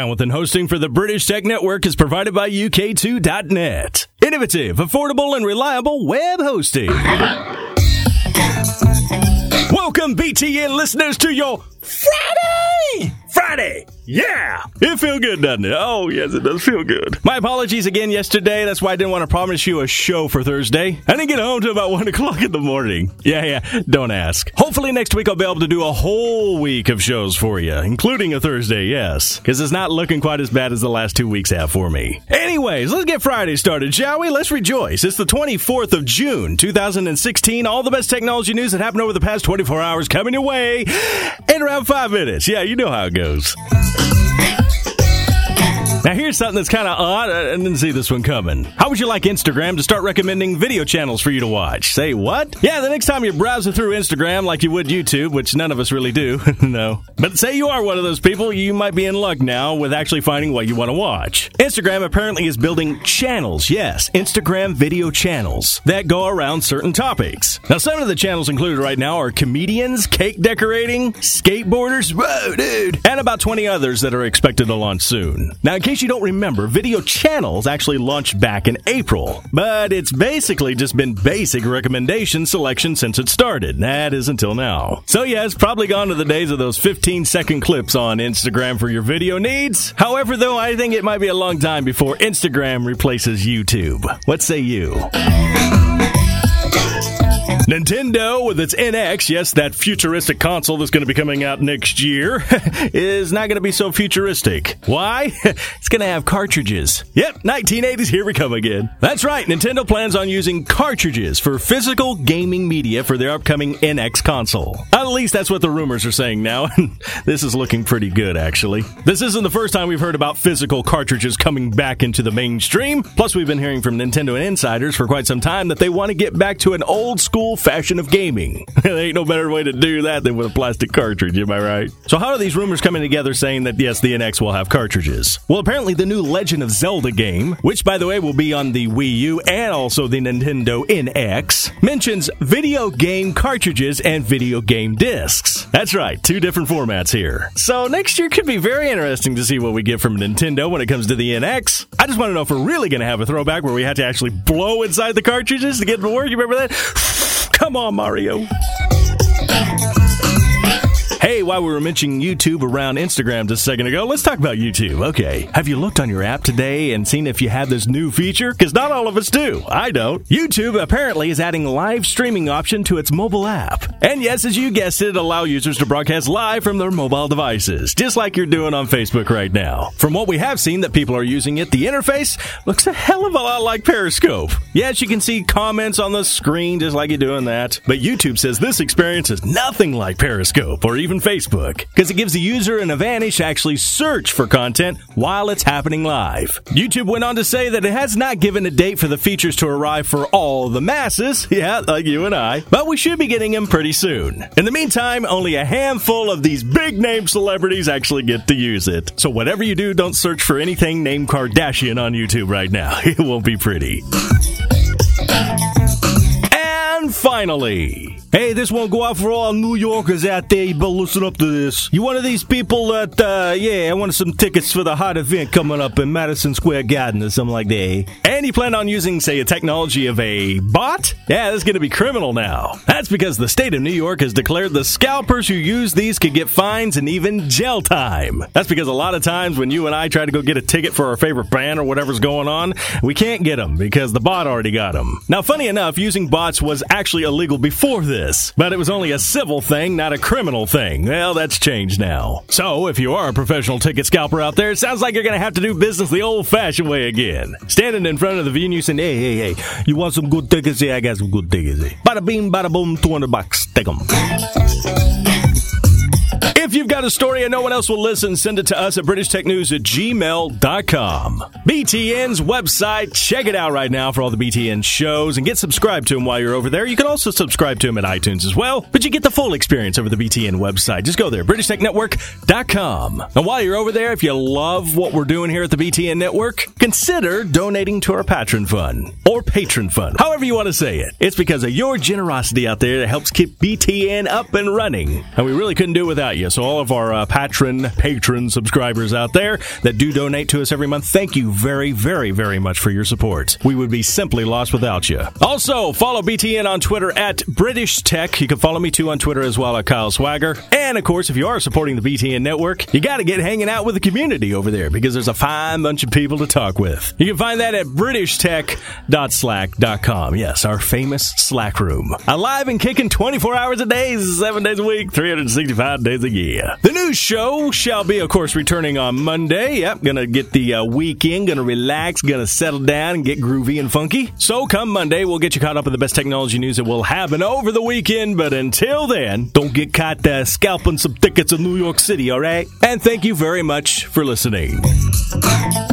Bandwidth and hosting for the British Tech Network is provided by UK2.net. Innovative, affordable, and reliable web hosting. Welcome, BTN listeners, to your Friday! Yeah! It feels good, doesn't it? Oh, yes, it does feel good. My apologies again yesterday. That's why I didn't want to promise you a show for Thursday. I didn't get home till about 1 o'clock in the morning. Yeah, don't ask. Hopefully next week I'll be able to do a whole week of shows for you, including a Thursday, yes. Because it's not looking quite as bad as the last 2 weeks have for me. Anyways, let's get Friday started, shall we? Let's rejoice. It's the 24th of June, 2016. All the best technology news that happened over the past 24 hours coming your way in around 5 minutes. Yeah, you know how it goes. Now, here's something that's kind of odd. I didn't see this one coming. How would you like Instagram to start recommending video channels for you to watch? Say what? Yeah, the next time you're browsing through Instagram like you would YouTube, which none of us really do, no. But say you are one of those people, you might be in luck now with actually finding what you want to watch. Instagram apparently is building channels, yes, Instagram video channels that go around certain topics. Now, some of the channels included right now are comedians, cake decorating, skateboarders, whoa, dude, and about 20 others that are expected to launch soon. Now, in case you don't remember, video channels actually launched back in April, but it's basically just been basic recommendation selection since it started. That is until now. So yeah, it's probably gone to the days of those 15-second clips on Instagram for your video needs. However, though, I think it might be a long time before Instagram replaces YouTube. What say you? Nintendo, with its NX, yes, that futuristic console that's going to be coming out next year, is not going to be so futuristic. Why? It's going to have cartridges. Yep, 1980s, here we come again. That's right, Nintendo plans on using cartridges for physical gaming media for their upcoming NX console. At least that's what the rumors are saying now, and this is looking pretty good, actually. This isn't the first time we've heard about physical cartridges coming back into the mainstream. Plus, we've been hearing from Nintendo and insiders for quite some time that they want to get back to an old-school fashion of gaming. There ain't no better way to do that than with a plastic cartridge, am I right? So how are these rumors coming together saying that, yes, the NX will have cartridges? Well, apparently the new Legend of Zelda game, which, by the way, will be on the Wii U and also the Nintendo NX, mentions video game cartridges and video game discs. That's right, 2 different formats here. So next year could be very interesting to see what we get from Nintendo when it comes to the NX. I just want to know if we're really going to have a throwback where we had to actually blow inside the cartridges to get it to work. You remember that? Come on, Mario. Hey, while we were mentioning YouTube around Instagram just a second ago, let's talk about YouTube. Okay, have you looked on your app today and seen if you have this new feature? Because not all of us do. I don't. YouTube apparently is adding live streaming option to its mobile app. And yes, as you guessed it, allow users to broadcast live from their mobile devices, just like you're doing on Facebook right now. From what we have seen that people are using it, the interface looks a hell of a lot like Periscope. Yes, you can see comments on the screen just like you're doing that. But YouTube says this experience is nothing like Periscope or even Facebook, because it gives the user an advantage to actually search for content while it's happening live. YouTube went on to say that it has not given a date for the features to arrive for all the masses, yeah, like you and I, but we should be getting them pretty soon. In the meantime, only a handful of these big-name celebrities actually get to use it. So whatever you do, don't search for anything named Kardashian on YouTube right now. It won't be pretty. And finally, hey, this won't go out for all New Yorkers out there. You better listen up to this. You one of these people that, I wanted some tickets for the hot event coming up in Madison Square Garden or something like that. And you plan on using, say, a technology of a bot? Yeah, that's going to be criminal now. That's because the state of New York has declared the scalpers who use these could get fines and even jail time. That's because a lot of times when you and I try to go get a ticket for our favorite band or whatever's going on, we can't get them because the bot already got them. Now, funny enough, using bots was actually illegal before this, but it was only a civil thing, not a criminal thing. Well, that's changed now. So, if you are a professional ticket scalper out there, it sounds like you're going to have to do business the old-fashioned way again. Standing in front of the venue saying, hey, you want some good tickets? Yeah, I got some good tickets. Bada bing, bada boom, $200. Take them. If you've got a story and no one else will listen, send it to us at BritishTechNews@gmail.com. BTN's website. Check it out right now for all the BTN shows and get subscribed to them while you're over there. You can also subscribe to them at iTunes as well, but you get the full experience over the BTN website. Just go there, BritishTechNetwork.com. And while you're over there, if you love what we're doing here at the BTN Network, consider donating to our Patron Fund or Patron Fund, however you want to say it. It's because of your generosity out there that helps keep BTN up and running, and we really couldn't do it without you. So So all of our patron subscribers out there that do donate to us every month, thank you very, very, very much for your support. We would be simply lost without you. Also, follow BTN on Twitter at British Tech. You can follow me too on Twitter as well at Kyle Swagger. And of course, if you are supporting the BTN network, you got to get hanging out with the community over there because there's a fine bunch of people to talk with. You can find that at BritishTech.slack.com. Yes, our famous Slack room. Alive and kicking 24 hours a day, 7 days a week, 365 days a year. The news show shall be, of course, returning on Monday. Yep, gonna get the weekend, gonna relax, gonna settle down and get groovy and funky. So come Monday, we'll get you caught up with the best technology news that will happen over the weekend. But until then, don't get caught scalping some tickets in New York City, all right? And thank you very much for listening.